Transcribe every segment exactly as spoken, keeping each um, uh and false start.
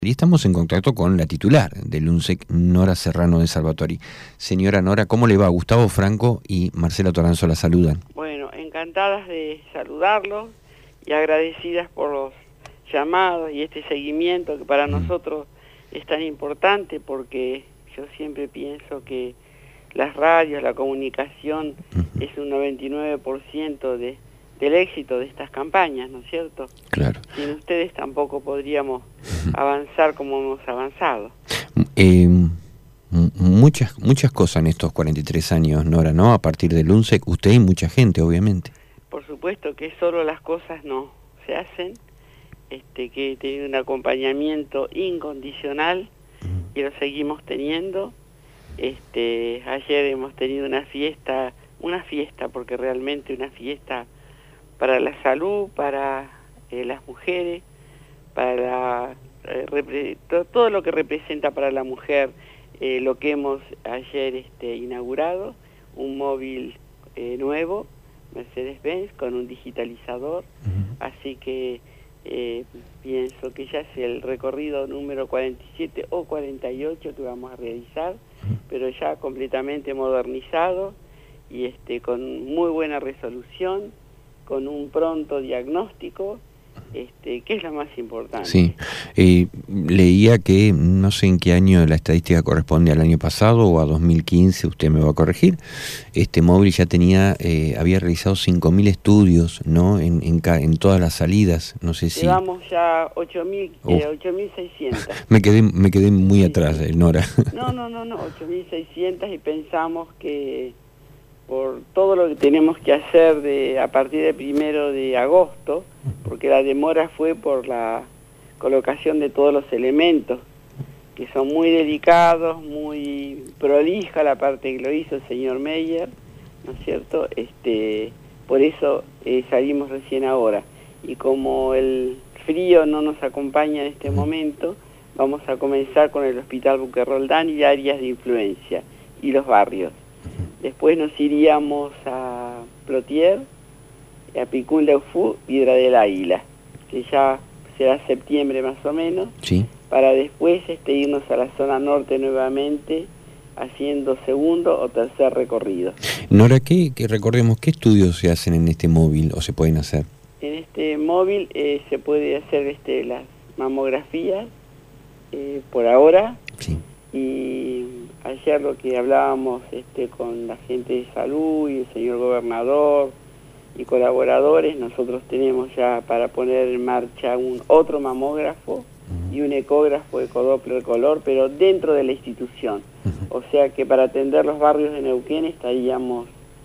Y estamos en contacto con la titular del UNSEC, Nora Serrano de Salvatori. Señora Nora, ¿cómo le va? Gustavo Franco y Marcela Toranzo la saludan. Bueno, encantadas de saludarlos y agradecidas por los llamados y este seguimiento que para mm. nosotros es tan importante, porque yo siempre pienso que las radios, la comunicación uh-huh. es un noventa y nueve por ciento de, del éxito de estas campañas, ¿no es cierto? Claro. Sin ustedes tampoco podríamos uh-huh. avanzar como hemos avanzado. Eh, muchas, muchas cosas en estos cuarenta y tres años, Nora, ¿no? A partir del UNSEC, usted y mucha gente, obviamente. Por supuesto que solo las cosas no se hacen, este, que tiene un acompañamiento incondicional uh-huh. y lo seguimos teniendo. Este, ayer hemos tenido una fiesta, una fiesta, porque realmente una fiesta para la salud, para eh, las mujeres, para la, eh, repre, to, todo lo que representa para la mujer, eh, lo que hemos ayer este, inaugurado, un móvil eh, nuevo, Mercedes-Benz, con un digitalizador, uh-huh. así que eh, pienso que ya es el recorrido número cuarenta y siete o cuarenta y ocho que vamos a realizar, uh-huh. pero ya completamente modernizado y este, con muy buena resolución, con un pronto diagnóstico, este, que es lo más importante. Sí, eh, leía que no sé en qué año la estadística corresponde al año pasado o a dos mil quince, usted me va a corregir. Este móvil ya tenía, eh, había realizado cinco mil estudios, ¿no? En, en, en todas las salidas, no sé si... Llevamos ya ocho mil seiscientos. me quedé me quedé muy sí, atrás, sí. Nora. No, no, no, no, ocho mil seiscientos, y pensamos que por todo lo que tenemos que hacer de a partir del primero de agosto, porque la demora fue por la colocación de todos los elementos, que son muy delicados, muy prolija la parte que lo hizo el señor Meyer, ¿no es cierto? Este, por eso eh, salimos recién ahora. Y como el frío no nos acompaña en este momento, vamos a comenzar con el Hospital Buque-Roldán y áreas de influencia, y los barrios. Después nos iríamos a Plotier, a Picún Leufú, Piedra del Águila, que ya será septiembre más o menos, sí. para después este, irnos a la zona norte nuevamente, haciendo segundo o tercer recorrido. Nora, ¿qué, qué recordemos, qué estudios se hacen en este móvil o se pueden hacer? En este móvil eh, se puede hacer este, las mamografías, eh, por ahora, sí. y ayer lo que hablábamos este, con la gente de salud y el señor gobernador y colaboradores, nosotros tenemos ya para poner en marcha un otro mamógrafo uh-huh. y un ecógrafo ecodoppler color, pero dentro de la institución. Uh-huh. O sea que para atender los barrios de Neuquén estaríamos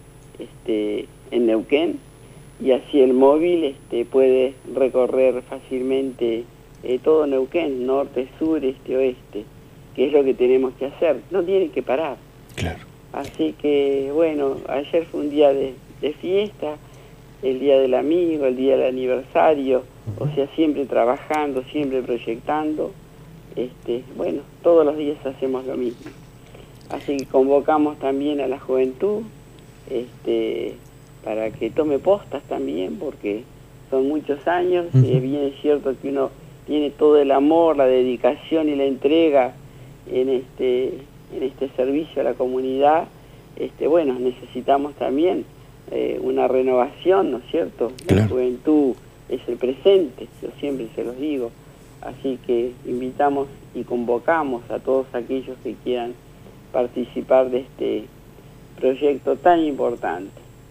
este, en Neuquén, y así el móvil este, puede recorrer fácilmente eh, todo Neuquén, norte, sur, este, oeste, que es lo que tenemos que hacer, no tiene que parar. Claro. Así que, bueno, ayer fue un día de, de fiesta, el día del amigo, el día del aniversario, uh-huh. o sea, siempre trabajando, siempre proyectando, este, bueno, todos los días hacemos lo mismo. Así que convocamos también a la juventud, este, para que tome postas también, porque son muchos años, uh-huh. y bien es cierto que uno tiene todo el amor, la dedicación y la entrega en este en este servicio a la comunidad. Este bueno, necesitamos también eh, una renovación, ¿no es cierto? Claro. La juventud es el presente, yo siempre se los digo, así que invitamos y convocamos a todos aquellos que quieran participar de este proyecto tan importante.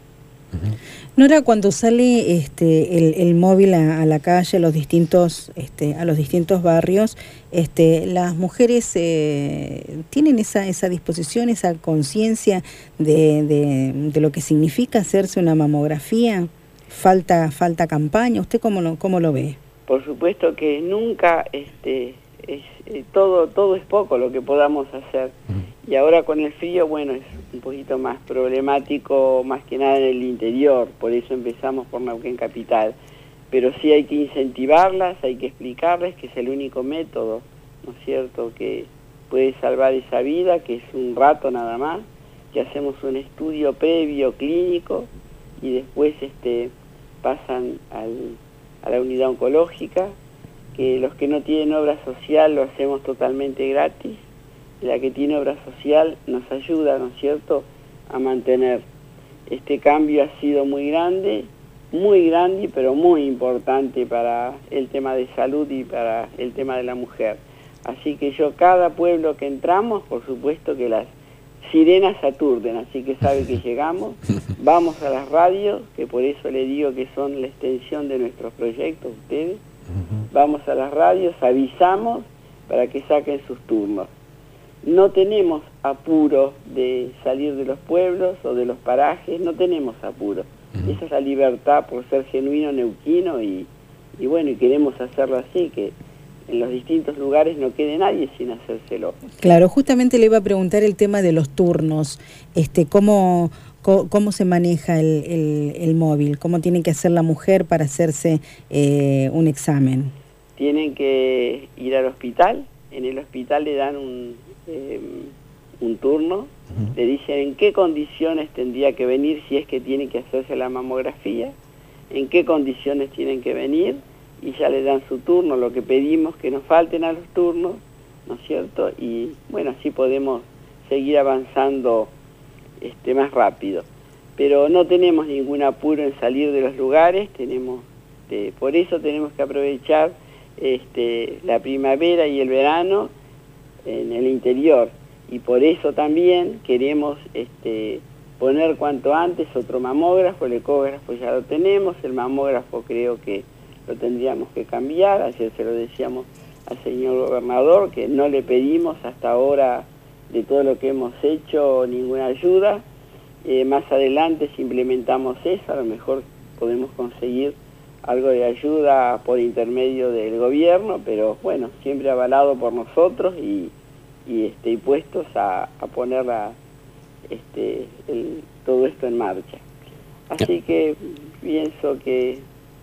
Nora, cuando sale este el, el móvil a, a la calle, a los distintos este a los distintos barrios, este las mujeres eh, tienen esa esa disposición, esa conciencia de, de, de lo que significa hacerse una mamografía. Falta falta campaña. ¿Usted cómo lo cómo lo ve? Por supuesto que nunca este es eh, todo todo es poco lo que podamos hacer. Y ahora con el frío, bueno, es un poquito más problemático, más que nada en el interior, por eso empezamos por Neuquén Capital. Pero sí hay que incentivarlas, hay que explicarles que es el único método, ¿no es cierto?, que puede salvar esa vida, que es un rato nada más, que hacemos un estudio previo clínico y después este pasan al, a la unidad oncológica, que los que no tienen obra social lo hacemos totalmente gratis, y la que tiene obra social nos ayuda, ¿no es cierto?, a mantener. Este cambio ha sido muy grande, muy grande, pero muy importante para el tema de salud y para el tema de la mujer. Así que yo, cada pueblo que entramos, por supuesto que las sirenas aturden, así que sabe que llegamos, vamos a las radios, que por eso le digo que son la extensión de nuestros proyectos, ustedes, vamos a las radios, avisamos para que saquen sus turnos. No tenemos apuro de salir de los pueblos o de los parajes, no tenemos apuro. Uh-huh. Esa es la libertad por ser genuino neuquino y, y bueno, y queremos hacerlo así, que en los distintos lugares no quede nadie sin hacérselo. Claro, justamente le iba a preguntar el tema de los turnos, este, cómo, cómo, cómo se maneja el, el, el móvil, cómo tiene que hacer la mujer para hacerse eh, un examen. Tienen que ir al hospital, en el hospital le dan un... Eh, un turno, uh-huh. Le dicen en qué condiciones tendría que venir si es que tiene que hacerse la mamografía, en qué condiciones tienen que venir y ya le dan su turno. Lo que pedimos que nos falten a los turnos, ¿no es cierto? Y bueno, así podemos seguir avanzando este, más rápido. Pero no tenemos ningún apuro en salir de los lugares, tenemos, este, por eso tenemos que aprovechar este, la primavera y el verano en el interior, y por eso también queremos este, poner cuanto antes otro mamógrafo. El ecógrafo ya lo tenemos, el mamógrafo creo que lo tendríamos que cambiar. Ayer se lo decíamos al señor gobernador que no le pedimos hasta ahora de todo lo que hemos hecho ninguna ayuda. Eh, más adelante, si implementamos eso, a lo mejor podemos conseguir algo de ayuda por intermedio del gobierno, pero bueno, siempre avalado por nosotros y, y, este, y puestos a, a poner la, este, el, todo esto en marcha. Así que pienso que,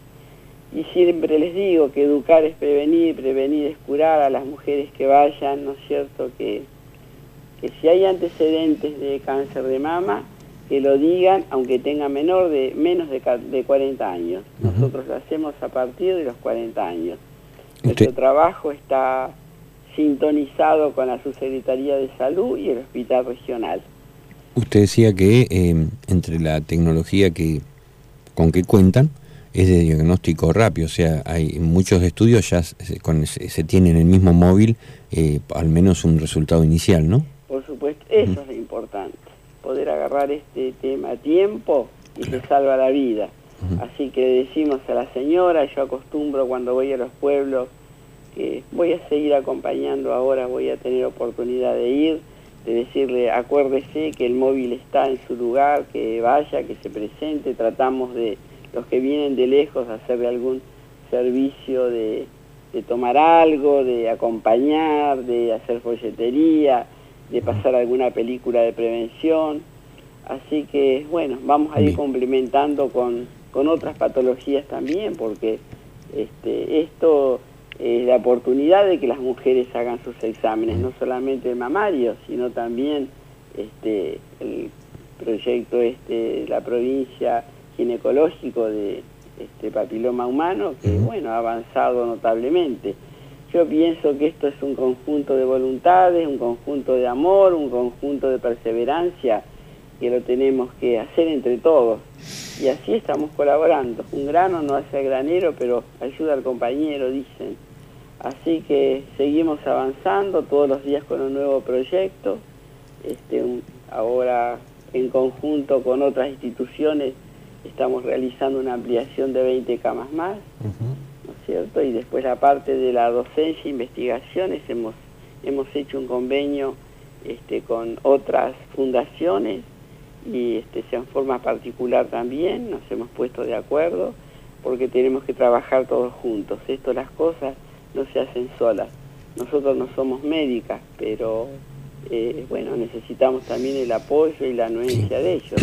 y siempre les digo que educar es prevenir, prevenir es curar, a las mujeres que vayan, ¿no es cierto?, que, que si hay antecedentes de cáncer de mama, que lo digan, aunque tenga menor de menos de, de cuarenta años. Nosotros lo hacemos a partir de los cuarenta años. Nuestro Usted... trabajo está sintonizado con la Subsecretaría de Salud y el Hospital Regional. Usted decía que eh, entre la tecnología que con que cuentan es de diagnóstico rápido, o sea, hay muchos estudios ya se, con, se, se tiene en el mismo móvil eh, al menos un resultado inicial, ¿no? Por supuesto, eso uh-huh. es lo importante. Poder agarrar este tema a tiempo y se salva la vida. Uh-huh. Así que le decimos a la señora, yo acostumbro cuando voy a los pueblos, que voy a seguir acompañando ahora, voy a tener oportunidad de ir, de decirle, acuérdese que el móvil está en su lugar, que vaya, que se presente, tratamos de, los que vienen de lejos, hacerle algún servicio de, de tomar algo, de acompañar, de hacer folletería, de pasar alguna película de prevención. Así que, bueno, vamos a ir complementando con, con otras patologías también, porque este, esto es la oportunidad de que las mujeres hagan sus exámenes, no solamente el mamario, sino también este, el proyecto este de la provincia ginecológico de este, papiloma humano, que, bueno, ha avanzado notablemente. Yo pienso que esto es un conjunto de voluntades, un conjunto de amor, un conjunto de perseverancia que lo tenemos que hacer entre todos. Y así estamos colaborando. Un grano no hace al granero, pero ayuda al compañero, dicen. Así que seguimos avanzando todos los días con un nuevo proyecto. Este, un, ahora, en conjunto con otras instituciones, estamos realizando una ampliación de veinte camas más. Uh-huh. ¿Cierto? Y después la parte de la docencia e investigaciones, hemos, hemos hecho un convenio este, con otras fundaciones y este, en forma particular también, nos hemos puesto de acuerdo porque tenemos que trabajar todos juntos. Esto, las cosas no se hacen solas. Nosotros no somos médicas, pero eh, bueno, necesitamos también el apoyo y la anuencia de ellos.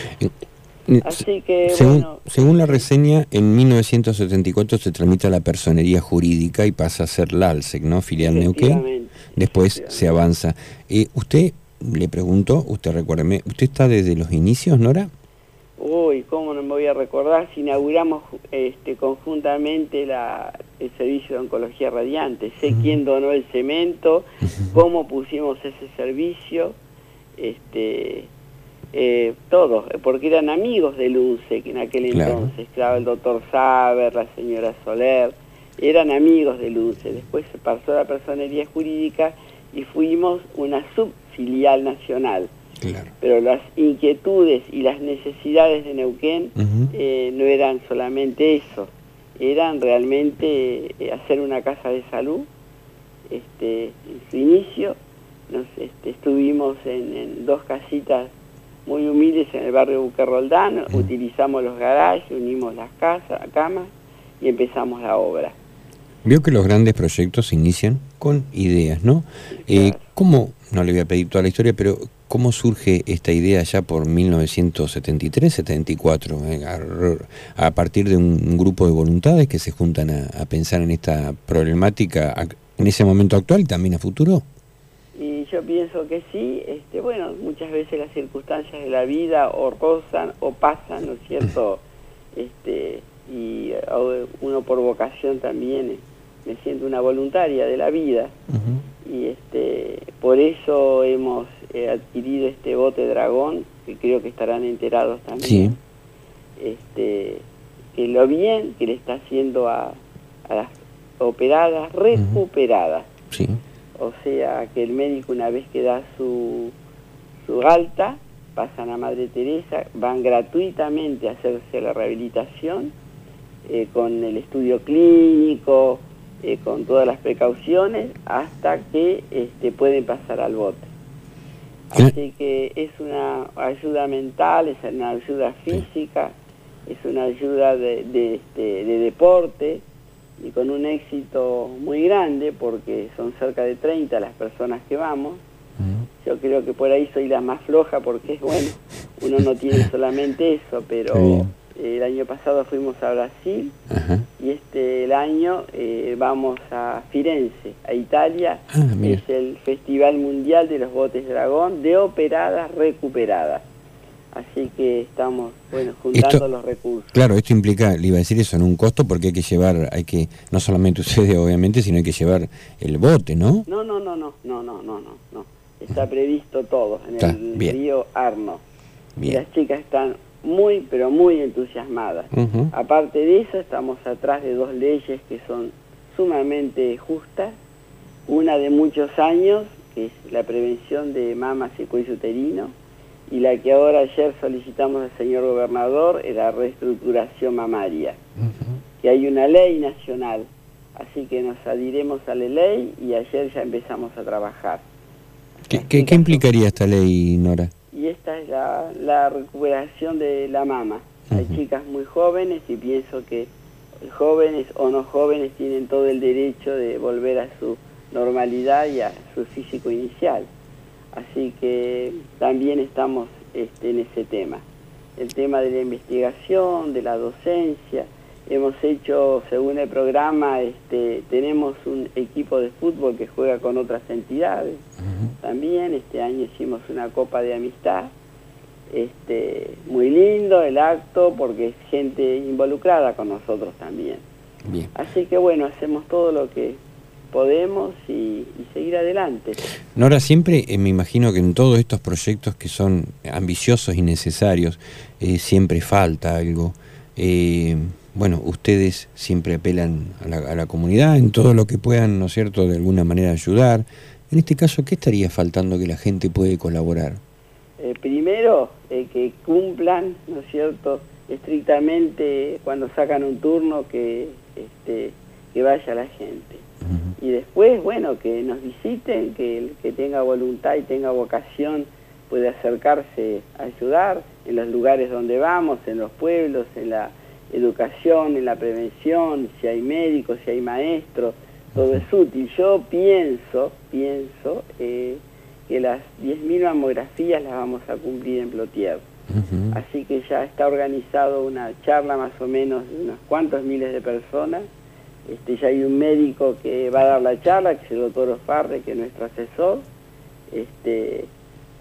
Así que, según, bueno, según la reseña, en mil novecientos setenta y cuatro se tramita la personería jurídica y pasa a ser la ALSEC, ¿no? Filial Neuquén. Después se avanza. Eh, usted, le pregunto, usted recuérdeme, ¿usted está desde los inicios, Nora? Uy, cómo no me voy a recordar si inauguramos este, conjuntamente la, el servicio de oncología radiante. Sé uh-huh. quién donó el cemento, uh-huh. cómo pusimos ese servicio, este, eh, todos, porque eran amigos del U N C E en aquel claro. entonces, claro, el doctor Saber, la señora Soler, eran amigos del U N C E. Después se pasó a la personería jurídica y fuimos una subfilial nacional. Claro. Pero las inquietudes y las necesidades de Neuquén uh-huh. eh, no eran solamente eso, eran realmente eh, hacer una casa de salud. Este, en su inicio nos, este, estuvimos en, en dos casitas muy humildes en el barrio Buque Roldán, uh-huh. utilizamos los garajes, unimos las casas, camas y empezamos la obra. Vio que los grandes proyectos se inician con ideas, ¿no? Sí, claro. eh, ¿Cómo, no le voy a pedir toda la historia, pero cómo surge esta idea ya por mil novecientos setenta y tres, setenta y cuatro, eh, a, a partir de un, un grupo de voluntades que se juntan a, a pensar en esta problemática en ese momento actual y también a futuro? Y yo pienso que sí, este, bueno, muchas veces las circunstancias de la vida o rozan o pasan, ¿no es cierto? este, y uno por vocación también me siento una voluntaria de la vida. Uh-huh. Y este, por eso hemos eh, adquirido este bote dragón, que creo que estarán enterados también. Sí. Este, que lo bien que le está haciendo a, a las operadas, recuperadas. Uh-huh. Sí. O sea, que el médico una vez que da su, su alta, pasan a Madre Teresa, van gratuitamente a hacerse la rehabilitación, eh, con el estudio clínico, eh, con todas las precauciones, hasta que este, pueden pasar al bote. Así que es una ayuda mental, es una ayuda física, es una ayuda de, de, este, de deporte, y con un éxito muy grande, porque son cerca de treinta las personas que vamos. Uh-huh. Yo creo que por ahí soy la más floja, porque bueno, uno no tiene solamente eso, pero el año pasado fuimos a Brasil, uh-huh. y este el año eh, vamos a Firenze, a Italia. Ah, es el Festival Mundial de los Botes Dragón de operadas recuperadas. Así que estamos, bueno, juntando esto, los recursos. Claro, esto implica, le iba a decir eso, en un costo, porque hay que llevar, hay que, no solamente ustedes obviamente, sino hay que llevar el bote, ¿no? No, no, no, no, no, no, no, no, no. Está previsto todo en Está, el bien. río Arno. Bien. Y las chicas están muy, pero muy entusiasmadas. Uh-huh. Aparte de eso, estamos atrás de dos leyes que son sumamente justas. Una de muchos años, que es la prevención de mamas y cuello uterino, y la que ahora ayer solicitamos al señor gobernador es la reestructuración mamaria. Uh-huh. Que hay una ley nacional, así que nos adhiremos a la ley y ayer ya empezamos a trabajar. ¿Qué, ¿qué, ¿qué implicaría esta ley, Nora? Y esta es la, la recuperación de la mama. Uh-huh. Hay chicas muy jóvenes y pienso que jóvenes o no jóvenes tienen todo el derecho de volver a su normalidad y a su físico inicial. Así que también estamos este, en ese tema. El tema de la investigación, de la docencia. Hemos hecho, según el programa, este, tenemos un equipo de fútbol que juega con otras entidades. Uh-huh. También este año hicimos una copa de amistad. Este, muy lindo el acto porque es gente involucrada con nosotros también. Bien. Así que bueno, hacemos todo lo que podemos y, y seguir adelante. Nora, siempre eh, me imagino que en todos estos proyectos que son ambiciosos y necesarios, eh, siempre falta algo. Eh, bueno, ustedes siempre apelan a la, a la comunidad en todo lo que puedan, ¿no es cierto?, de alguna manera ayudar. En este caso, ¿qué estaría faltando que la gente puede colaborar? Eh, primero, eh, que cumplan, ¿no es cierto?, estrictamente cuando sacan un turno que, este, que vaya la gente. Uh-huh. Y después, bueno, que nos visiten, que el que tenga voluntad y tenga vocación puede acercarse a ayudar en los lugares donde vamos, en los pueblos, en la educación, en la prevención, si hay médicos, si hay maestros, todo es útil. Yo pienso, pienso eh, que las diez mil mamografías las vamos a cumplir en Plotier. Uh-huh. Así que ya está organizado una charla más o menos de unos cuantos miles de personas. Este, ya hay un médico que va a dar la charla, que es el doctor Osparre, que es nuestro asesor. Este,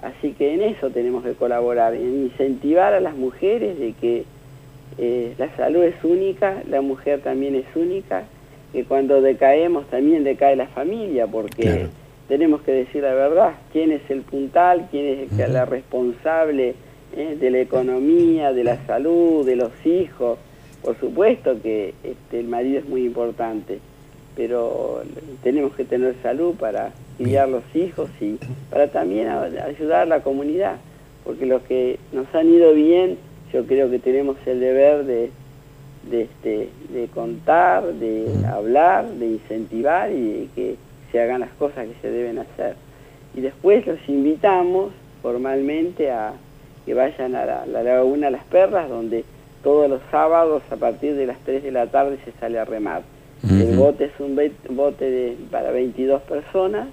Así que en eso tenemos que colaborar, en incentivar a las mujeres de que eh, la salud es única, la mujer también es única, que cuando decaemos también decae la familia, porque claro, tenemos que decir la verdad, quién es el puntal, quién es el, uh-huh, la responsable eh, de la economía, de la salud, de los hijos. Por supuesto que este, el marido es muy importante, pero tenemos que tener salud para criar los hijos y para también ayudar a la comunidad, porque los que nos han ido bien, yo creo que tenemos el deber de, de, este, de contar, de hablar, de incentivar y de que se hagan las cosas que se deben hacer. Y después los invitamos formalmente a que vayan a la, la Laguna Las Perlas, donde todos los sábados a partir de las tres de la tarde se sale a remar. Uh-huh. El bote es un bote de, para veintidós personas.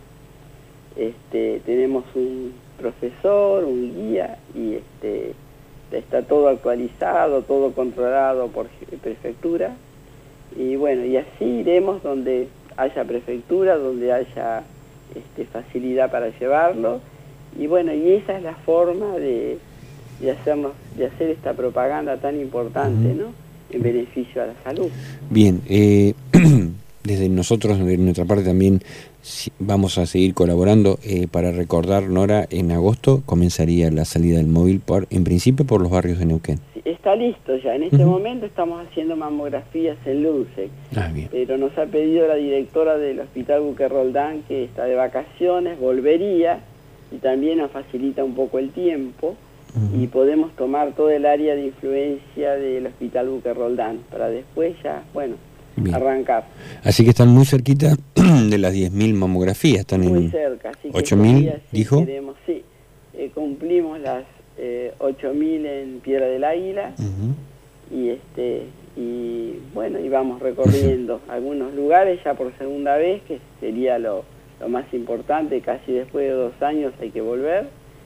Este, tenemos un profesor, un guía, y este, está todo actualizado, todo controlado por prefectura. Y bueno, y así iremos donde haya prefectura, donde haya este, facilidad para llevarlo. Y bueno, y esa es la forma de, de, hacernos, de hacer esta propaganda tan importante, ¿no?, en beneficio a la salud. Bien, eh, desde nosotros, de nuestra parte también, vamos a seguir colaborando eh, para recordar, Nora, en agosto comenzaría la salida del móvil, por, en principio por los barrios de Neuquén. Sí, está listo ya, en este uh-huh. momento estamos haciendo mamografías en Lunsec, ah, bien. Pero nos ha pedido la directora del Hospital Buque Roldán, que está de vacaciones, volvería, y también nos facilita un poco el tiempo, uh-huh. y podemos tomar todo el área de influencia del Hospital Buque Roldán, para después ya, bueno, bien, arrancar. Así que están muy cerquita de las diez mil mamografías, están muy en cerca, así que ocho mil, sí dijo. Queremos, sí, eh, cumplimos las eh, ocho mil en Piedra del Águila, uh-huh. y este y bueno, y vamos recorriendo uh-huh. algunos lugares ya por segunda vez, que sería lo, lo más importante, casi después de dos años hay que volver.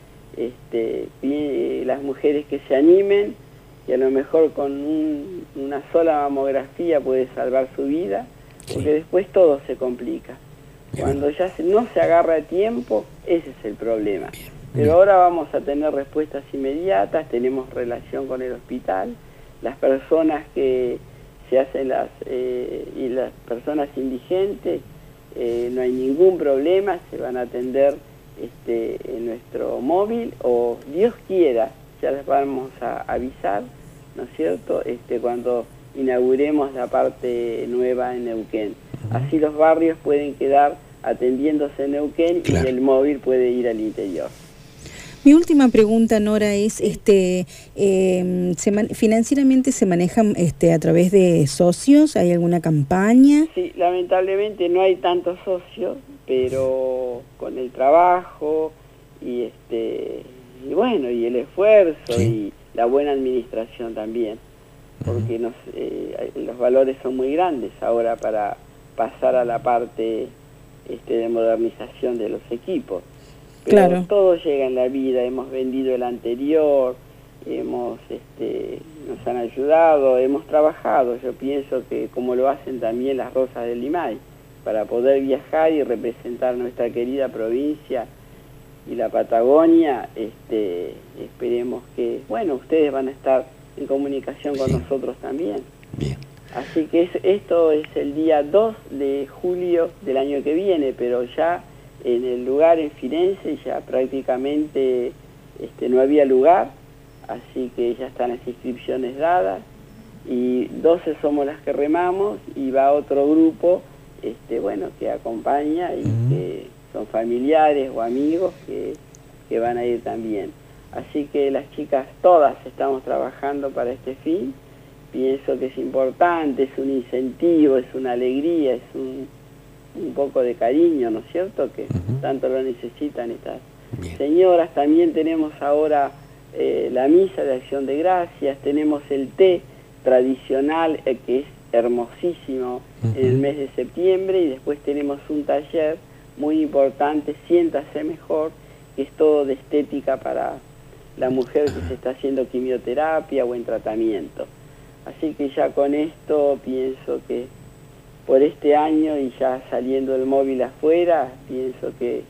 Este, y las mujeres que se animen, y a lo mejor con un, una sola mamografía puede salvar su vida, porque sí, después todo se complica. Bien. Cuando ya se, no se agarra el tiempo, ese es el problema. Bien. Pero Bien. Ahora vamos a tener respuestas inmediatas, tenemos relación con el hospital, las personas que se hacen las, eh, y las personas indigentes, eh, no hay ningún problema, se van a atender este, en nuestro móvil, o Dios quiera, ya les vamos a avisar, ¿no es cierto?, este, cuando inauguremos la parte nueva en Neuquén. Así los barrios pueden quedar atendiéndose en Neuquén, claro, y el móvil puede ir al interior. Mi última pregunta, Nora, es, este, eh, ¿se man- financieramente se manejan este, a través de socios? ¿Hay alguna campaña? Sí, lamentablemente no hay tantos socios, pero con el trabajo y este y bueno, y el esfuerzo, sí, y la buena administración también, porque nos, eh, los valores son muy grandes ahora para pasar a la parte este, de modernización de los equipos. Pero claro, todo llega en la vida, hemos vendido el anterior, hemos este, nos han ayudado, hemos trabajado, yo pienso que como lo hacen también las Rosas del Limay, para poder viajar y representar nuestra querida provincia y la Patagonia. Este, esperemos que, bueno, ustedes van a estar en comunicación con, sí, nosotros también. Bien. Así que es, esto es el día dos de julio del año que viene, pero ya en el lugar en Firenze ya prácticamente este, no había lugar, así que ya están las inscripciones dadas, y doce somos las que remamos, y va otro grupo este, bueno, que acompaña y uh-huh. que son familiares o amigos que, que van a ir también. Así que las chicas todas estamos trabajando para este fin. Pienso que es importante, es un incentivo, es una alegría, es un, un poco de cariño, ¿no es cierto?, que uh-huh. tanto lo necesitan estas Bien. señoras. También tenemos ahora eh, la misa de Acción de Gracias, tenemos el té tradicional eh, que es hermosísimo uh-huh. en el mes de septiembre, y después tenemos un taller muy importante, Siéntase Mejor, que es todo de estética para la mujer que se está haciendo quimioterapia o en tratamiento. Así que ya con esto pienso que por este año, y ya saliendo el móvil afuera, pienso que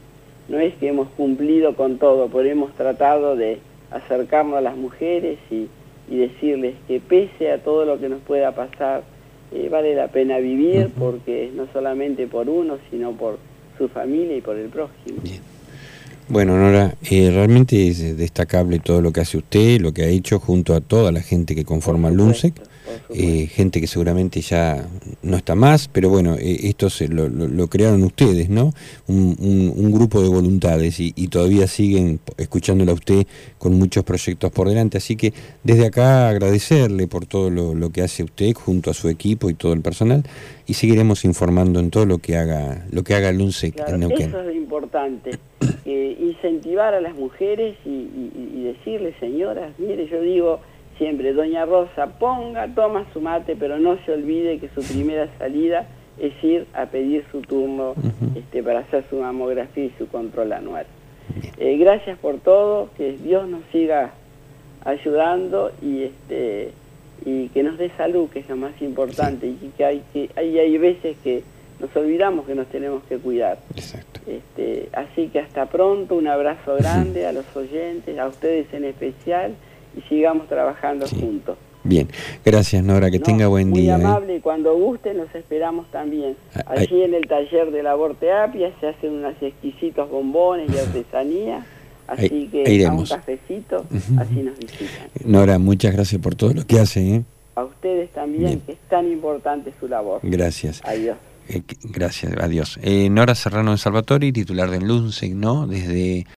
no es que hemos cumplido con todo, pero hemos tratado de acercarnos a las mujeres y, y decirles que pese a todo lo que nos pueda pasar, eh, vale la pena vivir, uh-huh. porque no solamente por uno, sino por su familia y por el prójimo. Bien. Bueno, Nora, eh, realmente es destacable todo lo que hace usted, lo que ha hecho junto a toda la gente que conforma el LUNSEC, eh, gente que seguramente ya no está más, pero bueno, eh, esto se lo, lo, lo crearon ustedes, ¿no? Un, un, un grupo de voluntades y, y todavía siguen escuchándola a usted con muchos proyectos por delante, así que desde acá agradecerle por todo lo, lo que hace usted junto a su equipo y todo el personal, y seguiremos informando en todo lo que haga lo que haga el LUNSEC claro, en Neuquén. Eso es importante, eh, incentivar a las mujeres y, y, y decirles, señoras, mire, yo digo siempre, doña Rosa, ponga, toma su mate, pero no se olvide que su primera salida es ir a pedir su turno uh-huh. este, para hacer su mamografía y su control anual. Eh, gracias por todo, que Dios nos siga ayudando y este y que nos dé salud, que es lo más importante, sí. y que hay que hay, hay veces que nos olvidamos que nos tenemos que cuidar. Exacto. Este, así que hasta pronto, un abrazo grande uh-huh. a los oyentes, a ustedes en especial, y sigamos trabajando sí. juntos. Bien, gracias Nora, que no, tenga buen muy día. Muy amable, ¿eh? y cuando gusten los esperamos también. Ah, Allí en el taller de laborterapia se hacen unos exquisitos bombones y artesanía, así ahí, que ahí a un cafecito, uh-huh. así nos visitan. Nora, muchas gracias por todo lo que hace. ¿eh? A ustedes también, bien. Que es tan importante su labor. Gracias. Adiós. Eh, gracias, adiós. Eh, Nora Serrano de Salvatori, titular del LUNSEC, ¿no? Desde